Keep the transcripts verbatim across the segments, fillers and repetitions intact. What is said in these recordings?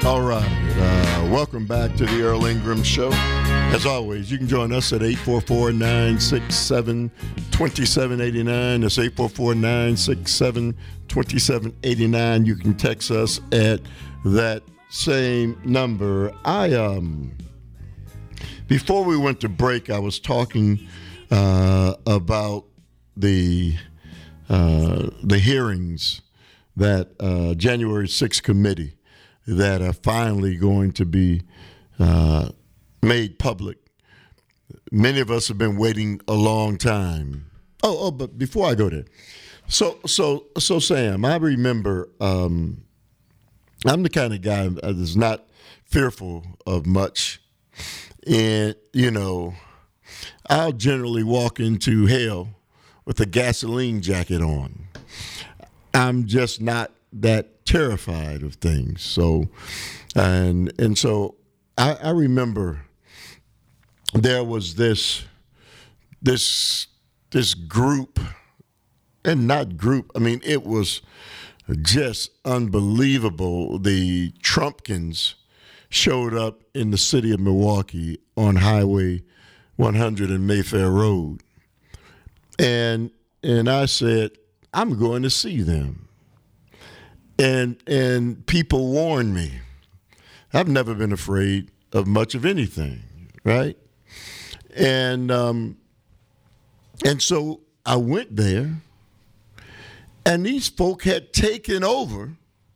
All right. Uh, welcome back to the Earl Ingram Show. As always, you can join us at eight four four, nine six seven, two seven eight nine. That's eight four four, nine six seven, two seven eight nine. You can text us at that same number. I um before we went to break, I was talking uh, about the uh, the hearings that uh, January sixth committee that are finally going to be uh, made public. Many of us have been waiting a long time. Oh, oh, but before I go there, so so so Sam, I remember um, I'm the kind of guy that's not fearful of much, and you know, I'll generally walk into hell with a gasoline jacket on. I'm just not that terrified of things. So, and and so I, I remember there was this this this group, and not group. I mean, it was just unbelievable. The Trumpkins showed up in the city of Milwaukee on Highway one hundred and Mayfair Road, and and I said, I'm going to see them. And and people warned me. I've never been afraid of much of anything, right? And um, and so I went there, and these folk had taken over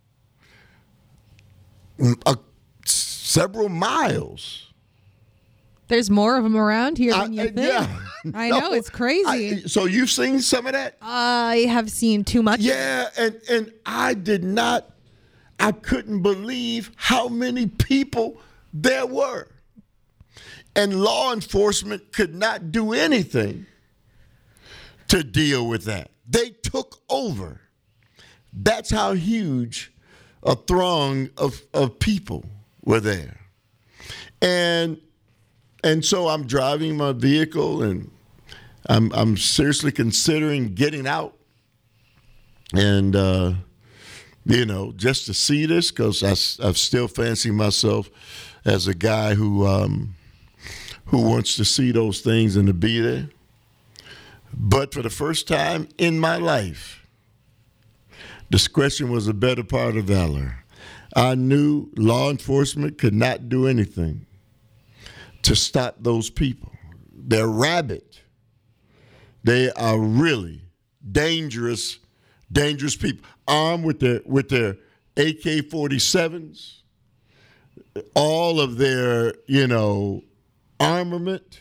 a, several miles. There's more of them around here than I, you think. Yeah, I no, know, it's crazy. I, so you've seen some of that? I have seen too much. Yeah, and, and I did not, I couldn't believe how many people there were. And law enforcement could not do anything to deal with that. They took over. That's how huge a throng of, of people were there. And And so I'm driving my vehicle, and I'm I'm seriously considering getting out, and uh, you know, just to see this, because I, I still fancy myself as a guy who um, who wants to see those things and to be there. But for the first time in my life, discretion was a better part of valor. I knew law enforcement could not do anything to stop those people. They're rabid. They are really dangerous, dangerous people, armed with their with their A K forty-sevens, all of their, you know, armament,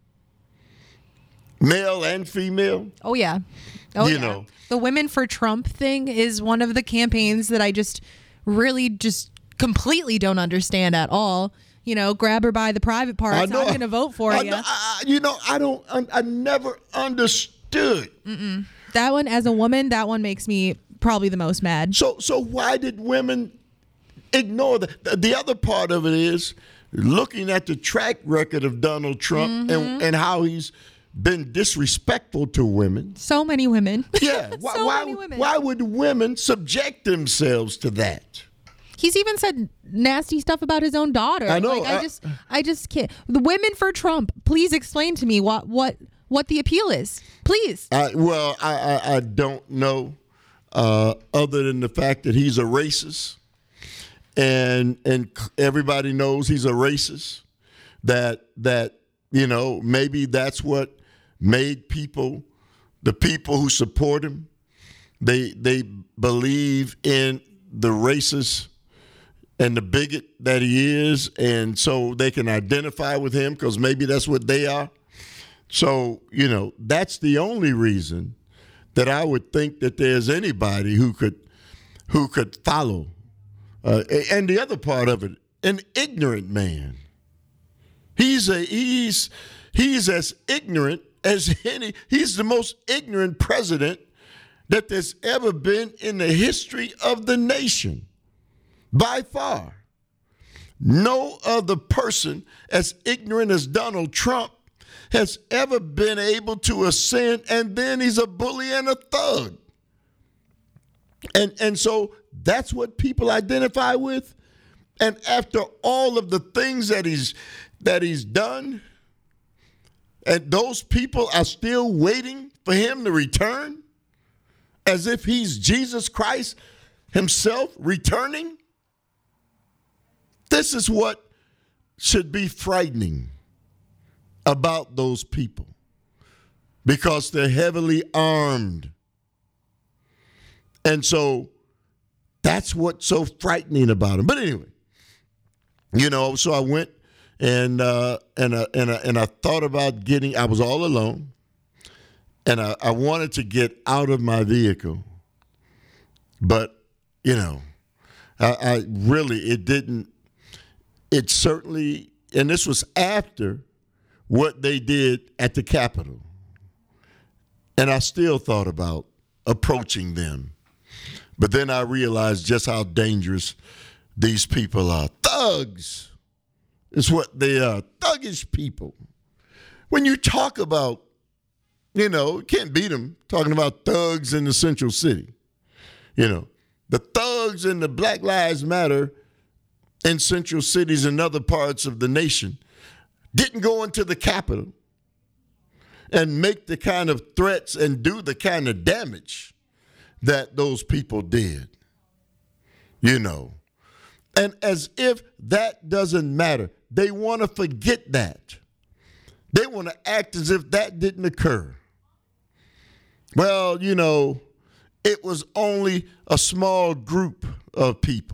male and female. Oh, yeah. Oh, you yeah. know. The Women for Trump thing is one of the campaigns that I just really just completely don't understand at all. You know, grab her by the private parts. I'm going to vote for I you. know, I, you know, I don't, I, I never understood. Mm-mm. That one, as a woman, that one makes me probably the most mad. So, so why did women ignore that? The other part of it is looking at the track record of Donald Trump Mm-hmm. and, and how he's been disrespectful to women. So many women. Yeah. Why, so why, many women. why would women subject themselves to that? He's even said nasty stuff about his own daughter. I know. Like, I, I just, I just can't. The Women for Trump. Please explain to me what, what, what the appeal is. Please. I, well, I, I, I don't know, uh, other than the fact that he's a racist, and and everybody knows he's a racist. That that you know maybe that's what made people, the people who support him, they they believe in the racist and the bigot that he is, and so they can identify with him because maybe that's what they are. So, you know, that's the only reason that I would think that there's anybody who could who could follow. Uh, and the other part of it, an ignorant man. He's a he's he's as ignorant as any. He's the most ignorant president that there's ever been in the history of the nation. By far. No other person as ignorant as Donald Trump has ever been able to ascend, and then he's a bully and a thug. And and so that's what people identify with. And after all of the things that he's that he's done, and those people are still waiting for him to return, as if he's Jesus Christ himself returning. This is what should be frightening about those people, because they're heavily armed. And so that's what's so frightening about them. But anyway, you know, so I went and uh, and uh, and uh, and I thought about getting. I was all alone, and I, I wanted to get out of my vehicle, but you know, I, I really it didn't. It certainly, and this was after what they did at the Capitol, and I still thought about approaching them. But then I realized just how dangerous these people are. Thugs is what they are, thuggish people. When you talk about, you know, you can't beat them talking about thugs in the Central City. You know, the thugs in the Black Lives Matter in central cities and other parts of the nation didn't go into the Capitol and make the kind of threats and do the kind of damage that those people did, you know. And as if that doesn't matter, they want to forget that. They want to act as if that didn't occur. Well, you know, it was only a small group of people.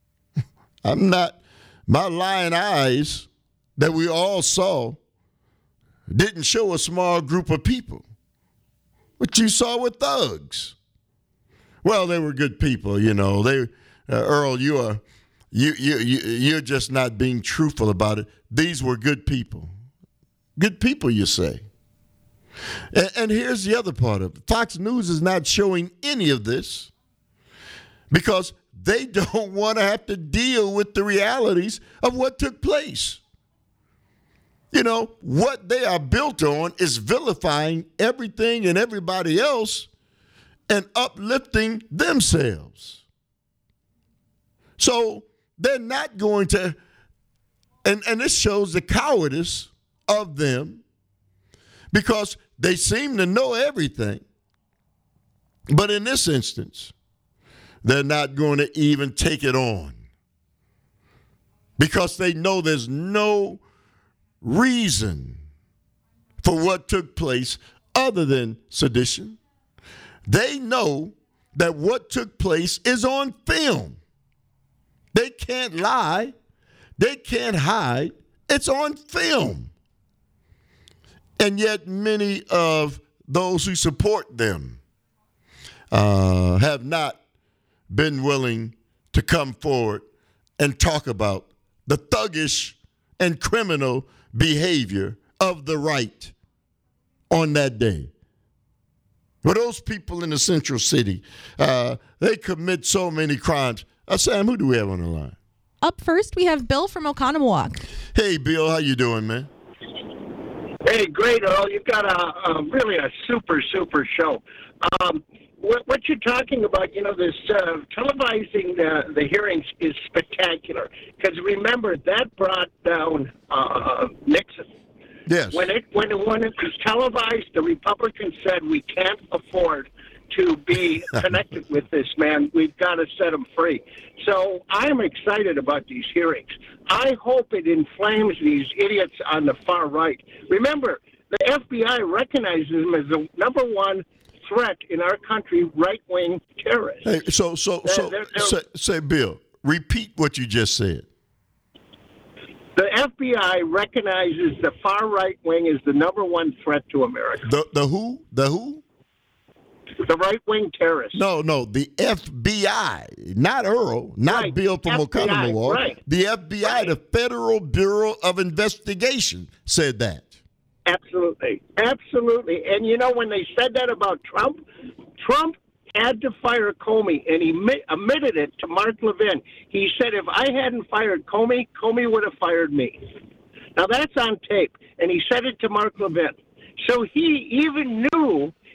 I'm not, my lying eyes that we all saw didn't show a small group of people. What you saw were thugs. Well, they were good people, you know. They, uh, Earl, you are, you you you you're just not being truthful about it. These were good people. Good people, you say. And, and here's the other part of it. Fox News is not showing any of this because they don't want to have to deal with the realities of what took place. You know, what they are built on is vilifying everything and everybody else and uplifting themselves. So they're not going to, and, and this shows the cowardice of them because they seem to know everything. But in this instance, they're not going to even take it on because they know there's no reason for what took place other than sedition. They know that what took place is on film. They can't lie. They can't hide. It's on film. And yet many of those who support them uh, have not been willing to come forward and talk about the thuggish and criminal behavior of the right on that day. But those people in the Central City, uh, they commit so many crimes. Uh, Sam, who do we have on the line? Up first, we have Bill from Oconomowoc. Hey, Bill, how you doing, man? Hey, great, Earl. You've got a, a really a super, super show. Um, what, what you're talking about, you know, this uh, televising the, the hearings is spectacular. Because remember, that brought down uh, Nixon. Yes. When it, when, it, when it was televised, the Republicans said, we can't afford to be connected with this man. We've got to set him free. So I'm excited about these hearings. I hope it inflames these idiots on the far right. Remember, the F B I recognizes him as the number one threat in our country, right-wing terrorists. Hey, so, so, so, they're, they're, say, say, Bill, repeat what you just said. The F B I recognizes the far right wing as the number one threat to America. The the who? The who? The right-wing terrorists. No, no, the F B I, not Earl, not right. Bill from Oconomowoc. Right. The F B I, right. The Federal Bureau of Investigation, said that. Absolutely, absolutely. And you know, when they said that about Trump, Trump had to fire Comey, and he admitted it to Mark Levin. He said, if I hadn't fired Comey, Comey would have fired me. Now, that's on tape, and he said it to Mark Levin. So he even knew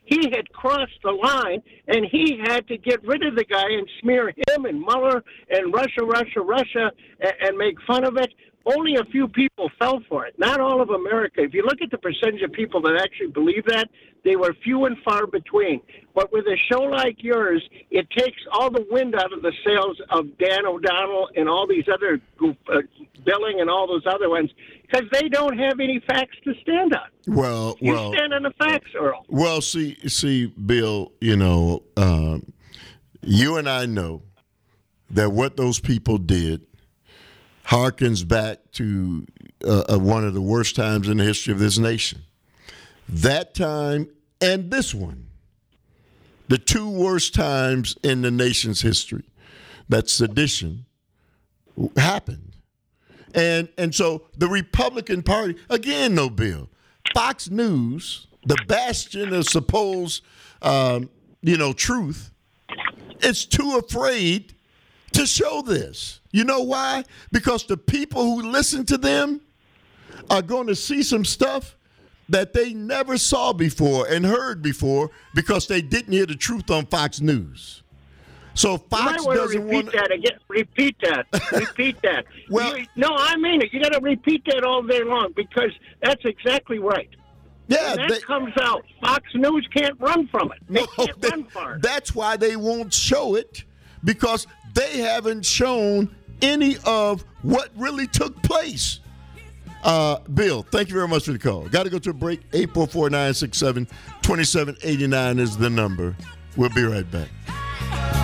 he had crossed the line, and he had to get rid of the guy and smear him and Mueller and Russia, Russia, Russia, and, and make fun of it. Only a few people fell for it. Not all of America. If you look at the percentage of people that actually believe that, they were few and far between. But with a show like yours, it takes all the wind out of the sails of Dan O'Donnell and all these other, uh, Billing and all those other ones, because they don't have any facts to stand on. Well, you well, stand on the facts, Earl. Well, see, see, Bill, you know, um, you and I know that what those people did harkens back to uh, uh, one of the worst times in the history of this nation. That time and this one, the two worst times in the nation's history that sedition happened. And and so the Republican Party, again, no, Bill, Fox News, the bastion of supposed, um, you know, truth, is too afraid to show this. You know why? Because the people who listen to them are going to see some stuff that they never saw before and heard before because they didn't hear the truth on Fox News. So Fox you might doesn't repeat want that again. Repeat that. repeat that. Well, you, no, I mean it. You got to repeat that all day long because that's exactly right. Yeah, when that they, comes out, Fox News can't run from it. They no, can't they, run far. That's why they won't show it, because they haven't shown any of what really took place. Uh, Bill, thank you very much for the call. Got to go to a break. eight four four, nine six seven, two seven eight nine is the number. We'll be right back.